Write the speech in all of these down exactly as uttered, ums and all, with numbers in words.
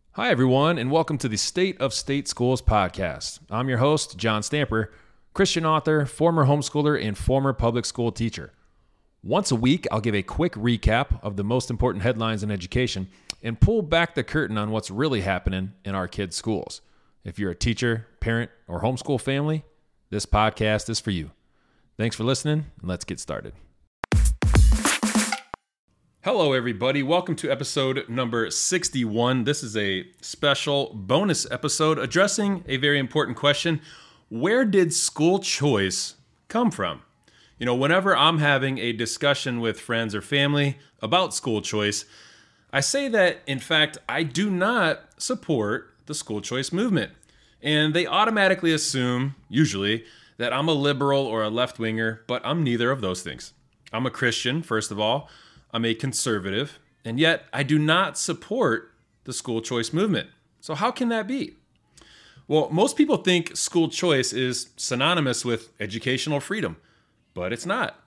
Hi, everyone, and welcome to the State of State Schools podcast. I'm your host, John Stamper, Christian author, former homeschooler, and former public school teacher. Once a week, I'll give a quick recap of the most important headlines in education and pull back the curtain on what's really happening in our kids' schools. If you're a teacher, parent, or homeschool family, this podcast is for you. Thanks for listening, and let's get started. Hello, everybody. Welcome to episode number sixty-one. This is a special bonus episode addressing a very important question. Where did school choice come from? You know, whenever I'm having a discussion with friends or family about school choice, I say that, in fact, I do not support the school choice movement. And they automatically assume, usually, that I'm a liberal or a left-winger, but I'm neither of those things. I'm a Christian, first of all. I'm a conservative, and yet I do not support the school choice movement. So how can that be? Well, most people think school choice is synonymous with educational freedom, but it's not.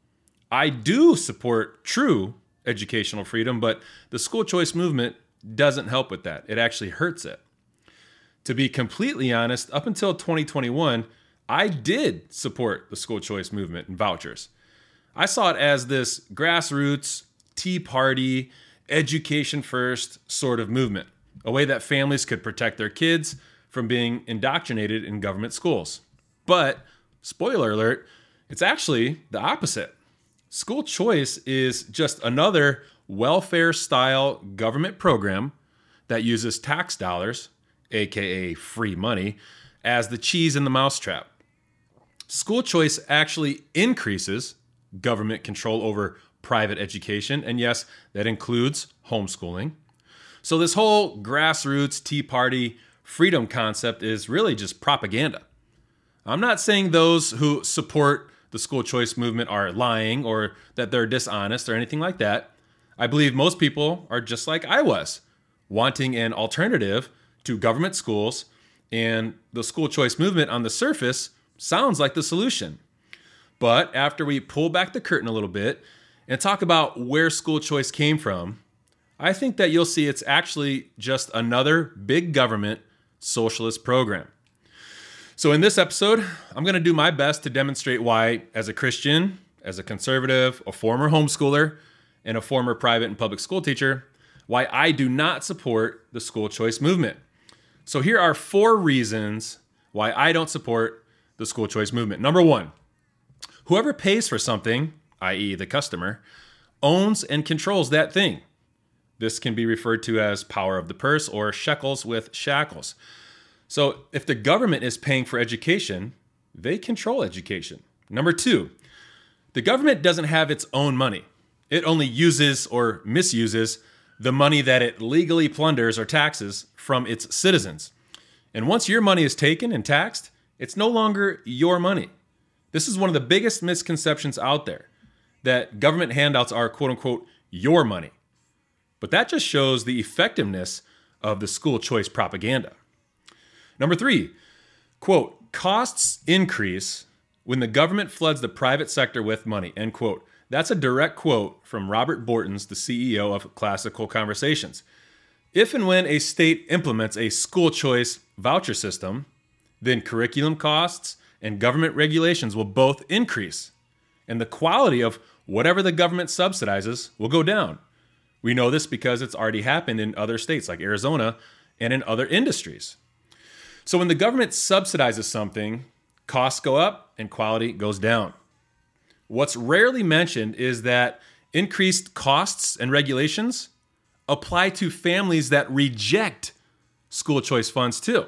I do support true educational freedom, but the school choice movement doesn't help with that. It actually hurts it. To be completely honest, up until twenty twenty-one, I did support the school choice movement and vouchers. I saw it as this grassroots, Tea Party, education first sort of movement, a way that families could protect their kids from being indoctrinated in government schools. But, spoiler alert, it's actually the opposite. School choice is just another welfare-style government program that uses tax dollars, aka free money, as the cheese in the mousetrap. School choice actually increases government control over private education, and yes, that includes homeschooling. So this whole grassroots Tea Party freedom concept is really just propaganda. I'm not saying those who support the school choice movement are lying or that they're dishonest or anything like that. I believe most people are just like I was, wanting an alternative to government schools, and the school choice movement on the surface sounds like the solution. But after we pull back the curtain a little bit and talk about where school choice came from, I think that you'll see it's actually just another big government socialist program. So in this episode, I'm going to do my best to demonstrate why, as a Christian, as a conservative, a former homeschooler, and a former private and public school teacher, why I do not support the school choice movement. So here are four reasons why I don't support the school choice movement. Number one, whoever pays for something, that is the customer, owns and controls that thing. This can be referred to as power of the purse or shekels with shackles. So if the government is paying for education, they control education. Number two, the government doesn't have its own money. It only uses or misuses the money that it legally plunders or taxes from its citizens. And once your money is taken and taxed, it's no longer your money. This is one of the biggest misconceptions out there, that government handouts are quote unquote your money. But that just shows the effectiveness of the school choice propaganda. Number three, quote, costs increase when the government floods the private sector with money, end quote. That's a direct quote from Robert Bortons, the C E O of Classical Conversations. If and when a state implements a school choice voucher system, then curriculum costs and government regulations will both increase, and the quality of whatever the government subsidizes will go down. We know this because it's already happened in other states like Arizona and in other industries. So when the government subsidizes something, costs go up and quality goes down. What's rarely mentioned is that increased costs and regulations apply to families that reject school choice funds too.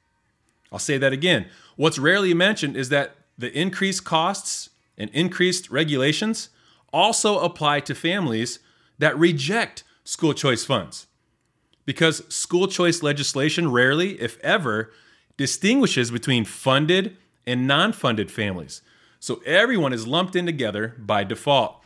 I'll say that again. What's rarely mentioned is that the increased costs and increased regulations also apply to families that reject school choice funds. Because school choice legislation rarely, if ever, distinguishes between funded and non-funded families. So everyone is lumped in together by default.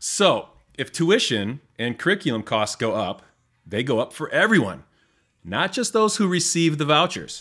So if tuition and curriculum costs go up, they go up for everyone, not just those who receive the vouchers.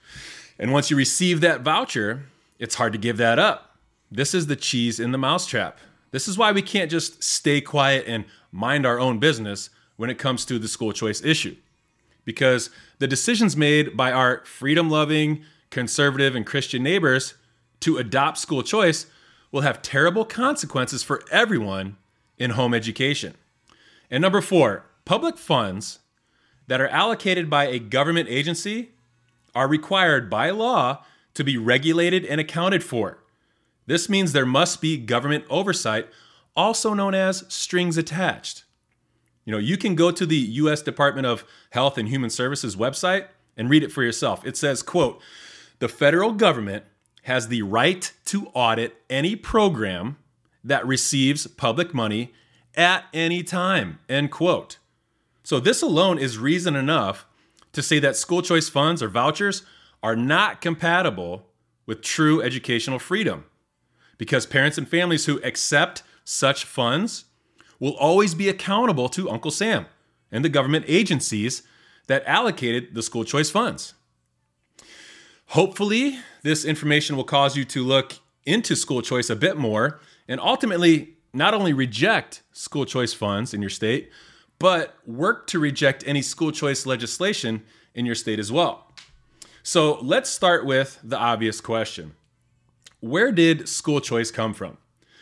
And once you receive that voucher, it's hard to give that up. This is the cheese in the mousetrap. This is why we can't just stay quiet and mind our own business when it comes to the school choice issue. because the decisions made by our freedom-loving, conservative, and Christian neighbors to adopt school choice will have terrible consequences for everyone in home education. And number four, public funds that are allocated by a government agency are required by law to be regulated and accounted for. This means there must be government oversight, also known as strings attached. You know, you can go to the U S Department of Health and Human Services website and read it for yourself. It says, quote, "The federal government has the right to audit any program that receives public money at any time," end quote. So this alone is reason enough to say that school choice funds or vouchers are not compatible with true educational freedom, because parents and families who accept such funds will always be accountable to Uncle Sam and the government agencies that allocated the school choice funds. Hopefully, this information will cause you to look into school choice a bit more and ultimately not only reject school choice funds in your state, but work to reject any school choice legislation in your state as well. So let's start with the obvious question. Where did school choice come from?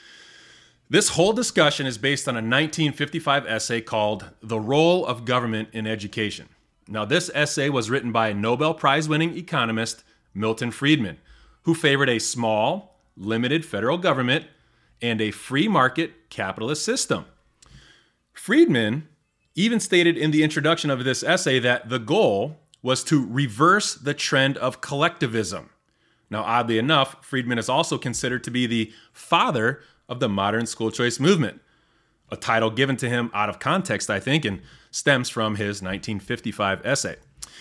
This whole discussion is based on a nineteen fifty-five essay called "The Role of Government in Education." Now, this essay was written by Nobel Prize-winning economist Milton Friedman, who favored a small, limited federal government and a free market capitalist system. Friedman even stated in the introduction of this essay that the goal was to reverse the trend of collectivism. Now, oddly enough, Friedman is also considered to be the father of the modern school choice movement, a title given to him out of context, I think, and stems from his nineteen fifty-five essay.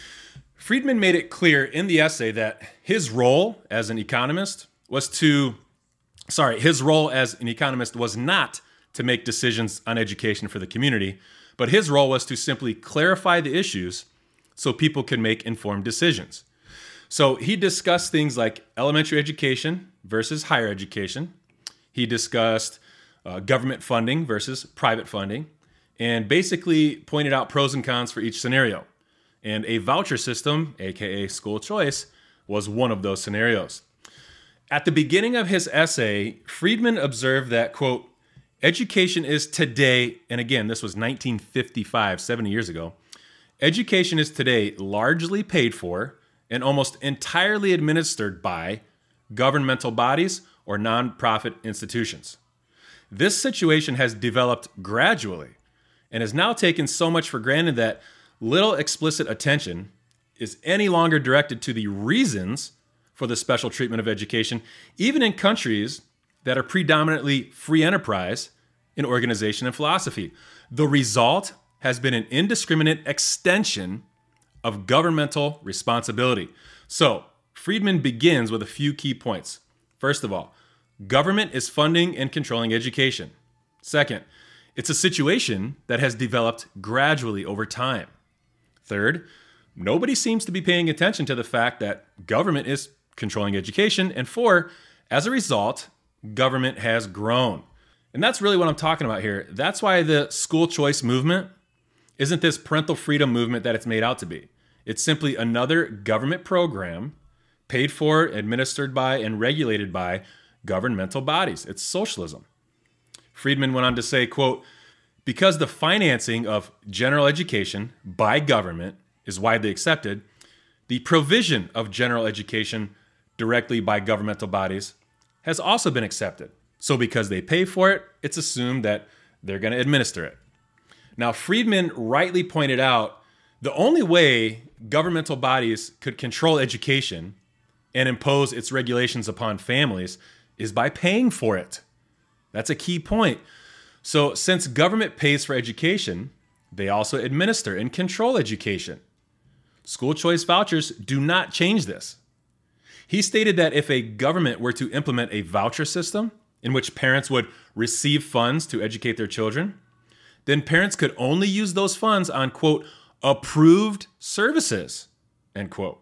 Friedman made it clear in the essay that his role as an economist was to, sorry, his role as an economist was not to make decisions on education for the community, but his role was to simply clarify the issues so people could make informed decisions. So he discussed things like elementary education versus higher education. He discussed uh, government funding versus private funding, and basically pointed out pros and cons for each scenario. And a voucher system, aka school choice, was one of those scenarios. At the beginning of his essay, Friedman observed that, quote, "Education is today," and again, this was nineteen fifty-five, seventy years ago, "Education is today largely paid for and almost entirely administered by governmental bodies or nonprofit institutions. This situation has developed gradually and is now taken so much for granted that little explicit attention is any longer directed to the reasons for the special treatment of education, even in countries that are predominantly free enterprise in organization and philosophy. The result has been an indiscriminate extension of governmental responsibility." So, Friedman begins with a few key points. First of all, government is funding and controlling education. Second, it's a situation that has developed gradually over time. Third, nobody seems to be paying attention to the fact that government is controlling education. And four, as a result, government has grown. And that's really what I'm talking about here. That's why the school choice movement isn't this parental freedom movement that it's made out to be. It's simply another government program paid for, administered by, and regulated by governmental bodies. It's socialism. Friedman went on to say, quote, "Because the financing of general education by government is widely accepted, the provision of general education directly by governmental bodies has also been accepted. So because they pay for it, it's assumed that they're going to administer it." Now, Friedman rightly pointed out the only way governmental bodies could control education and impose its regulations upon families is by paying for it. That's a key point. So since government pays for education, they also administer and control education. School choice vouchers do not change this. He stated that if a government were to implement a voucher system in which parents would receive funds to educate their children, then parents could only use those funds on, quote, "approved services," end quote.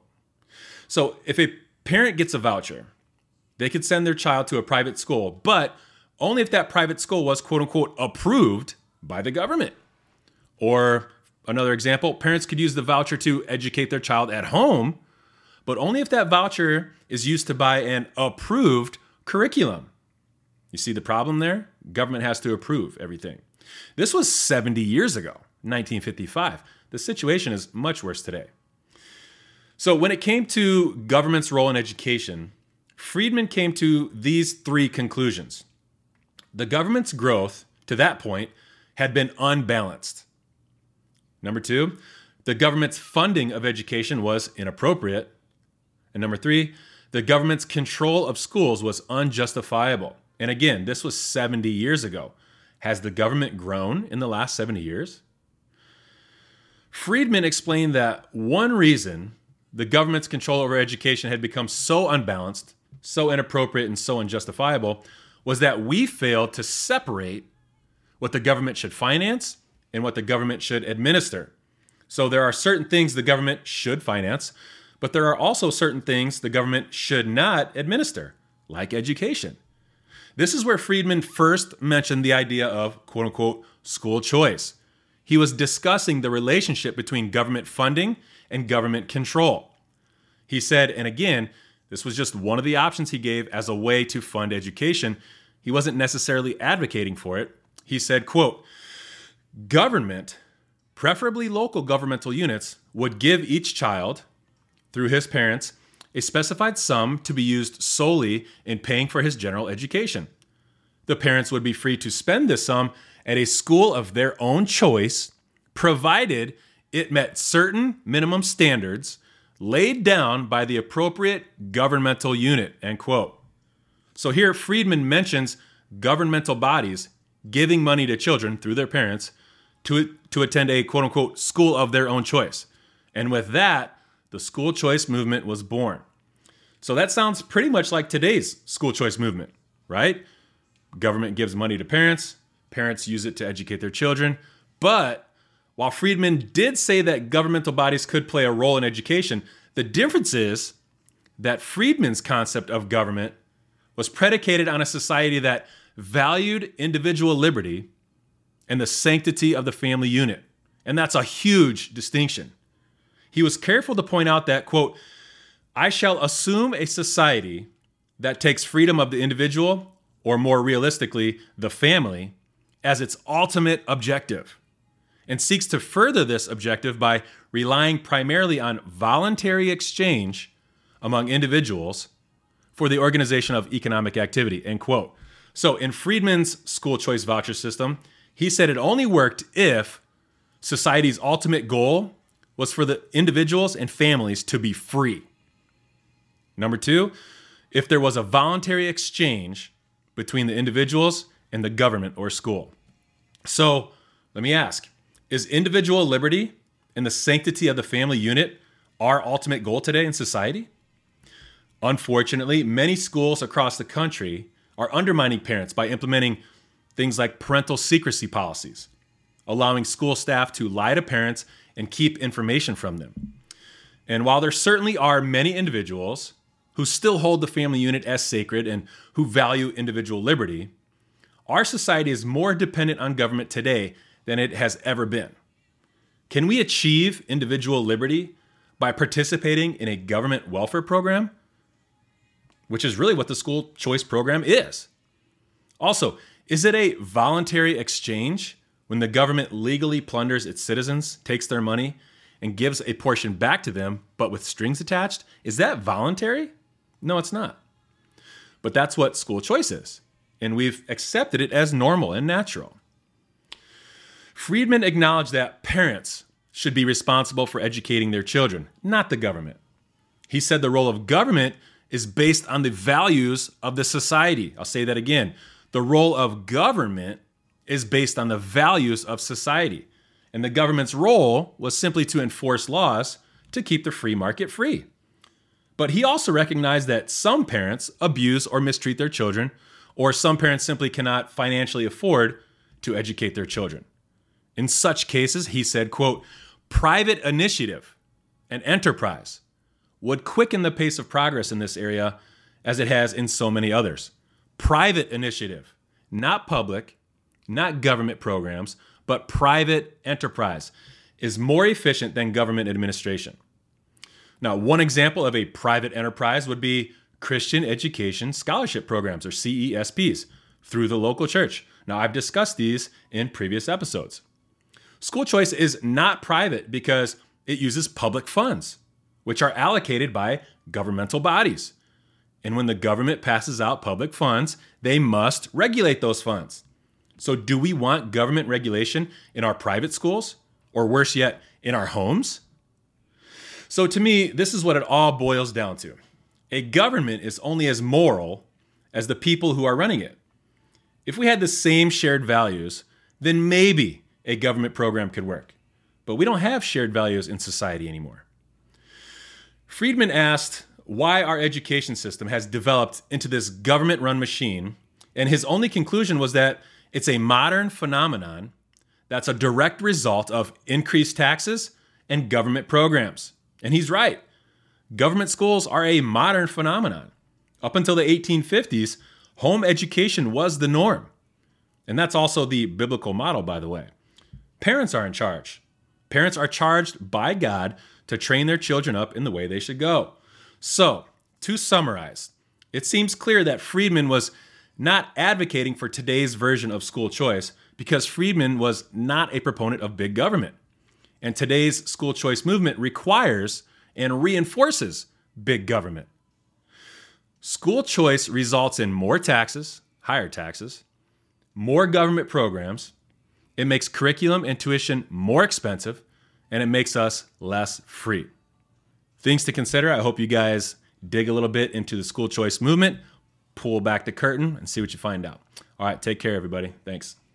So if a parent gets a voucher, they could send their child to a private school, but only if that private school was, quote unquote, approved by the government, or Another example, parents could use the voucher to educate their child at home, but only if that voucher is used to buy an approved curriculum. You see the problem there? Government has to approve everything. This was seventy years ago, nineteen fifty-five. The situation is much worse today. So when it came to government's role in education, Friedman came to these three conclusions. The government's growth to that point had been unbalanced. Number two, the government's funding of education was inappropriate. And number three, the government's control of schools was unjustifiable. And again, this was seventy years ago. Has the government grown in the last seventy years? Friedman explained that one reason the government's control over education had become so unbalanced, so inappropriate, and so unjustifiable was that we failed to separate what the government should finance and what the government should administer. So there are certain things the government should finance, but there are also certain things the government should not administer, like education. This is where Friedman first mentioned the idea of quote-unquote school choice. He was discussing the relationship between government funding and government control. He said, and again, this was just one of the options he gave as a way to fund education. He wasn't necessarily advocating for it. He said, quote, government, preferably local governmental units, would give each child, through his parents, a specified sum to be used solely in paying for his general education. The parents would be free to spend this sum at a school of their own choice, provided it met certain minimum standards laid down by the appropriate governmental unit, end quote. So here Friedman mentions governmental bodies giving money to children through their parents to, to attend a quote-unquote school of their own choice. And with that, the school choice movement was born. So that sounds pretty much like today's school choice movement, right? Government gives money to parents, parents use it to educate their children. But while Friedman did say that governmental bodies could play a role in education, the difference is that Friedman's concept of government was predicated on a society that valued individual liberty and the sanctity of the family unit. And that's a huge distinction. He was careful to point out that, quote, I shall assume a society that takes freedom of the individual, or more realistically, the family, as its ultimate objective, and seeks to further this objective by relying primarily on voluntary exchange among individuals for the organization of economic activity, end quote. So in Friedman's school choice voucher system, he said it only worked if society's ultimate goal was for the individuals and families to be free. Number two, if there was a voluntary exchange between the individuals and the government or school. So let me ask, is individual liberty and the sanctity of the family unit our ultimate goal today in society? Unfortunately, many schools across the country are undermining parents by implementing things like parental secrecy policies, allowing school staff to lie to parents and keep information from them. And while there certainly are many individuals who still hold the family unit as sacred and who value individual liberty, our society is more dependent on government today than it has ever been. Can we achieve individual liberty by participating in a government welfare program? Which is really what the school choice program is. Also, is it a voluntary exchange when the government legally plunders its citizens, takes their money, and gives a portion back to them, but with strings attached? Is that voluntary? No, it's not. But that's what school choice is, and we've accepted it as normal and natural. Friedman acknowledged that parents should be responsible for educating their children, not the government. He said the role of government is based on the values of the society. I'll say that again. The role of government is based on the values of society. And the government's role was simply to enforce laws to keep the free market free. But he also recognized that some parents abuse or mistreat their children, or some parents simply cannot financially afford to educate their children. In such cases, he said, quote, private initiative and enterprise would quicken the pace of progress in this area as it has in so many others. Private initiative, not public, not government programs, but private enterprise. is more efficient than government administration. Now, one example of a private enterprise would be Christian Education Scholarship Programs, or C E S Ps, through the local church. Now, I've discussed these in previous episodes. School choice is not private because it uses public funds, which are allocated by governmental bodies. And when the government passes out public funds, they must regulate those funds. So do we want government regulation in our private schools? Or worse yet, in our homes? So to me, this is what it all boils down to. A government is only as moral as the people who are running it. If we had the same shared values, then maybe a government program could work. But we don't have shared values in society anymore. Friedman asked why our education system has developed into this government-run machine, and his only conclusion was that it's a modern phenomenon that's a direct result of increased taxes and government programs. And he's right. Government schools are a modern phenomenon. Up until the eighteen fifties, home education was the norm. And that's also the biblical model, by the way. Parents are in charge. Parents are charged by God to train their children up in the way they should go. So, to summarize, it seems clear that Friedman was not advocating for today's version of school choice because Friedman was not a proponent of big government. And today's school choice movement requires and reinforces big government. School choice results in more taxes, higher taxes, more government programs. It makes curriculum and tuition more expensive, and it makes us less free. Things to consider. I hope you guys dig a little bit into the school choice movement, pull back the curtain, and see what you find out. All right, take care, everybody. Thanks.